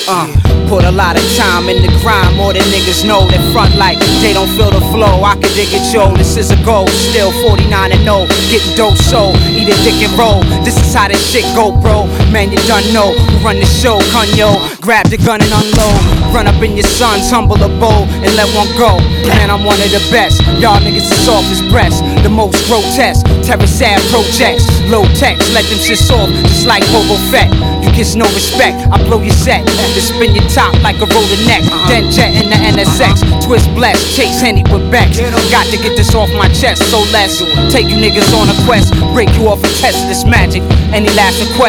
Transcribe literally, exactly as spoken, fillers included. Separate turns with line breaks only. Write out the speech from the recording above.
Uh, put a lot of time in the grind, more than niggas know. That front like they don't feel the flow. I can dig it, yo. This is a goal. Still forty-nine and oh, getting dope, so eat a dick and roll. This is how this shit go, bro. Man, you done know who run the show, Cunyo. Grab the gun and unload. Run up in your sons, humble a bowl and let one go. Man, I'm one of the best. Y'all niggas is soft as breast. The most grotesque. Terror sad projects. Low text, let them shit off just like Boba Fett. You kiss no respect, I blow your set. To spin your top like a roller neck. Then jet in the N S X. Twist blessed, chase Henny with Bex. Got to get this off my chest, so let's take you niggas on a quest. Break you off and test this magic. Any last request?